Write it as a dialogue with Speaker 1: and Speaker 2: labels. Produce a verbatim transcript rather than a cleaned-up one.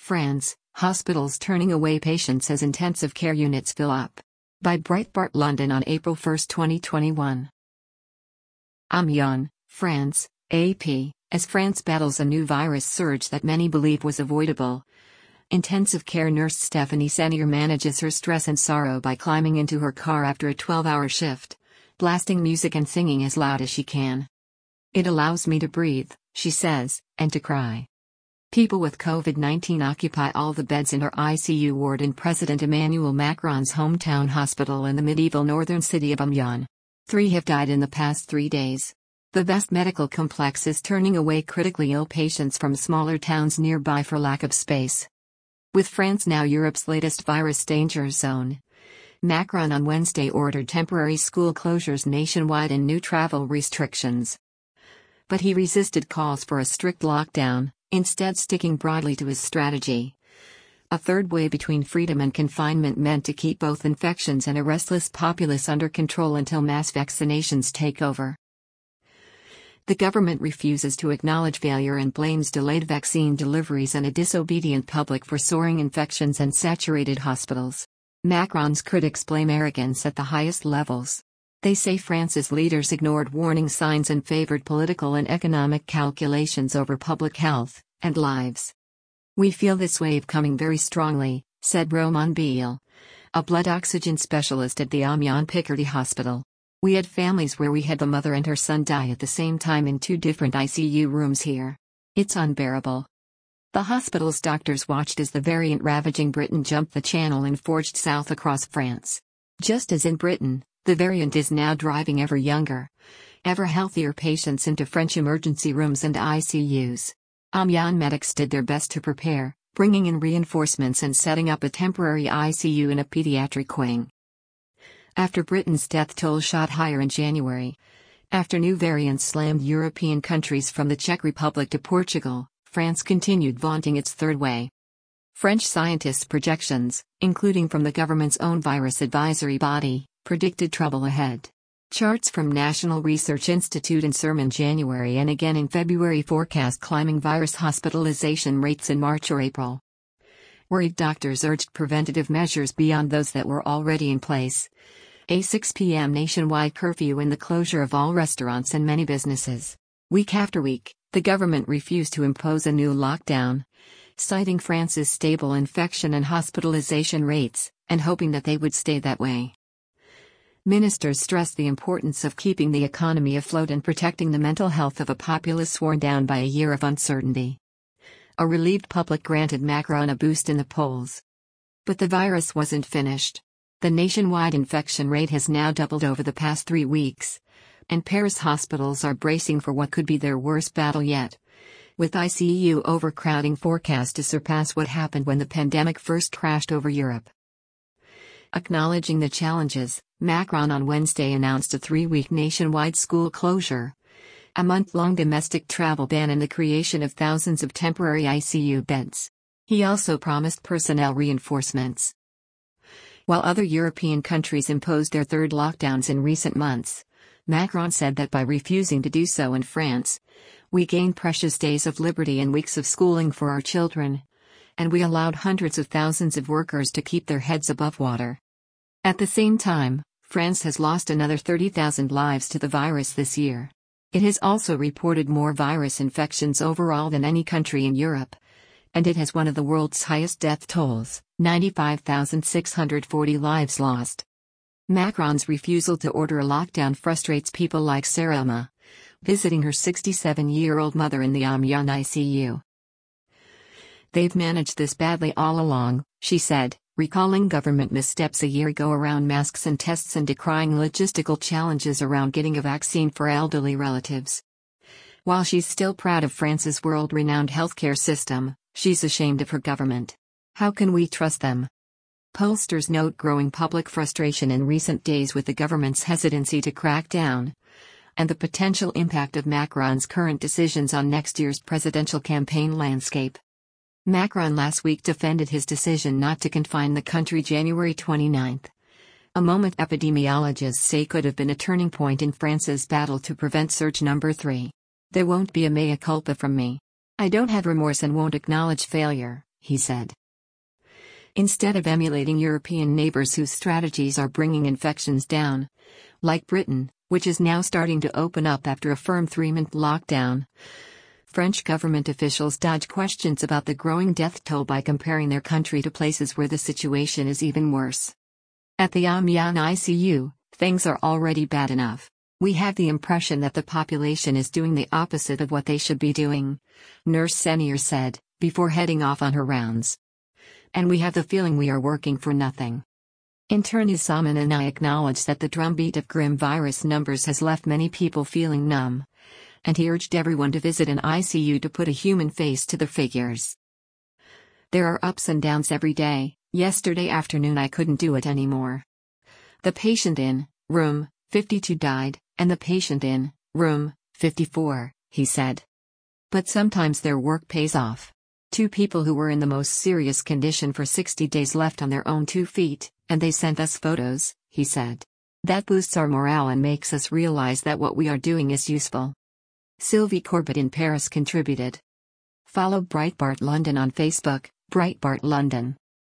Speaker 1: France, hospitals turning away patients as intensive care units fill up. By Breitbart London on April first, twenty twenty-one. Amiens, France, A P, as France battles a new virus surge that many believe was avoidable. Intensive care nurse Stephanie Senior manages her stress and sorrow by climbing into her car after a twelve-hour shift, blasting music and singing as loud as she can. "It allows me to breathe," she says, "and to cry." People with COVID nineteen occupy all the beds in her I C U ward in President Emmanuel Macron's hometown hospital in the medieval northern city of Amiens. Three have died in the past three days. The Best Medical Complex is turning away critically ill patients from smaller towns nearby for lack of space. With France now Europe's latest virus danger zone, Macron on Wednesday ordered temporary school closures nationwide and new travel restrictions. But he resisted calls for a strict lockdown, instead sticking broadly to his strategy. A third way between freedom and confinement meant to keep both infections and a restless populace under control until mass vaccinations take over. The government refuses to acknowledge failure and blames delayed vaccine deliveries and a disobedient public for soaring infections and saturated hospitals. Macron's critics blame arrogance at the highest levels. They say France's leaders ignored warning signs and favored political and economic calculations over public health and lives. "We feel this wave coming very strongly," said Romain Beal, a blood oxygen specialist at the Amiens Picardy Hospital. "We had families where we had the mother and her son die at the same time in two different I C U rooms here. It's unbearable." The hospital's doctors watched as the variant ravaging Britain jumped the channel and forged south across France. Just as in Britain, the variant is now driving ever younger, ever healthier patients into French emergency rooms and I C Us. Amiens medics did their best to prepare, bringing in reinforcements and setting up a temporary I C U in a pediatric wing. After Britain's death toll shot higher in January, after new variants slammed European countries from the Czech Republic to Portugal, France continued vaunting its third wave. French scientists' projections, including from the government's own virus advisory body, predicted trouble ahead. Charts from National Research Institute and C E R M in January and again in February forecast climbing virus hospitalization rates in March or April. Worried doctors urged preventative measures beyond those that were already in place. A six p m nationwide curfew and the closure of all restaurants and many businesses. Week after week, the government refused to impose a new lockdown, citing France's stable infection and hospitalization rates, and hoping that they would stay that way. Ministers stressed the importance of keeping the economy afloat and protecting the mental health of a populace worn down by a year of uncertainty. A relieved public granted Macron a boost in the polls. But the virus wasn't finished. The nationwide infection rate has now doubled over the past three weeks, and Paris hospitals are bracing for what could be their worst battle yet, with I C U overcrowding forecast to surpass what happened when the pandemic first crashed over Europe. Acknowledging the challenges, Macron on Wednesday announced a three-week nationwide school closure, a month-long domestic travel ban and the creation of thousands of temporary I C U beds. He also promised personnel reinforcements. While other European countries imposed their third lockdowns in recent months, Macron said that by refusing to do so in France, we gained precious days of liberty and weeks of schooling for our children, and we allowed hundreds of thousands of workers to keep their heads above water. At the same time, France has lost another thirty thousand lives to the virus this year. It has also reported more virus infections overall than any country in Europe, and it has one of the world's highest death tolls, ninety-five thousand six hundred forty lives lost. Macron's refusal to order a lockdown frustrates people like Sarah Emma, visiting her sixty-seven-year-old mother in the Amiens I C U. "They've managed this badly all along," she said, recalling government missteps a year ago around masks and tests and decrying logistical challenges around getting a vaccine for elderly relatives. While she's still proud of France's world-renowned healthcare system, she's ashamed of her government. How can we trust them? Pollsters note growing public frustration in recent days with the government's hesitancy to crack down, and the potential impact of Macron's current decisions on next year's presidential campaign landscape. Macron last week defended his decision not to confine the country January twenty-ninth, a moment epidemiologists say could have been a turning point in France's battle to prevent surge number three. "There won't be a mea culpa from me. I don't have remorse and won't acknowledge failure," he said. Instead of emulating European neighbors whose strategies are bringing infections down, like Britain, which is now starting to open up after a firm three-month lockdown, French government officials dodge questions about the growing death toll by comparing their country to places where the situation is even worse. At the Amiens I C U, things are already bad enough. We have the impression that the population is doing the opposite of what they should be doing, Nurse Senior said, before heading off on her rounds. And we have the feeling we are working for nothing. Internee Salman and I acknowledge that the drumbeat of grim virus numbers has left many people feeling numb, and he urged everyone to visit an I C U to put a human face to the figures. There are ups and downs every day. Yesterday afternoon I couldn't do it anymore. The patient in room fifty-two died, and the patient in room fifty-four, he said. But sometimes their work pays off. Two people who were in the most serious condition for sixty days left on their own two feet, and they sent us photos, he said. That boosts our morale and makes us realize that what we are doing is useful. Sylvie Corbett in Paris contributed. Follow Breitbart London on Facebook, Breitbart London.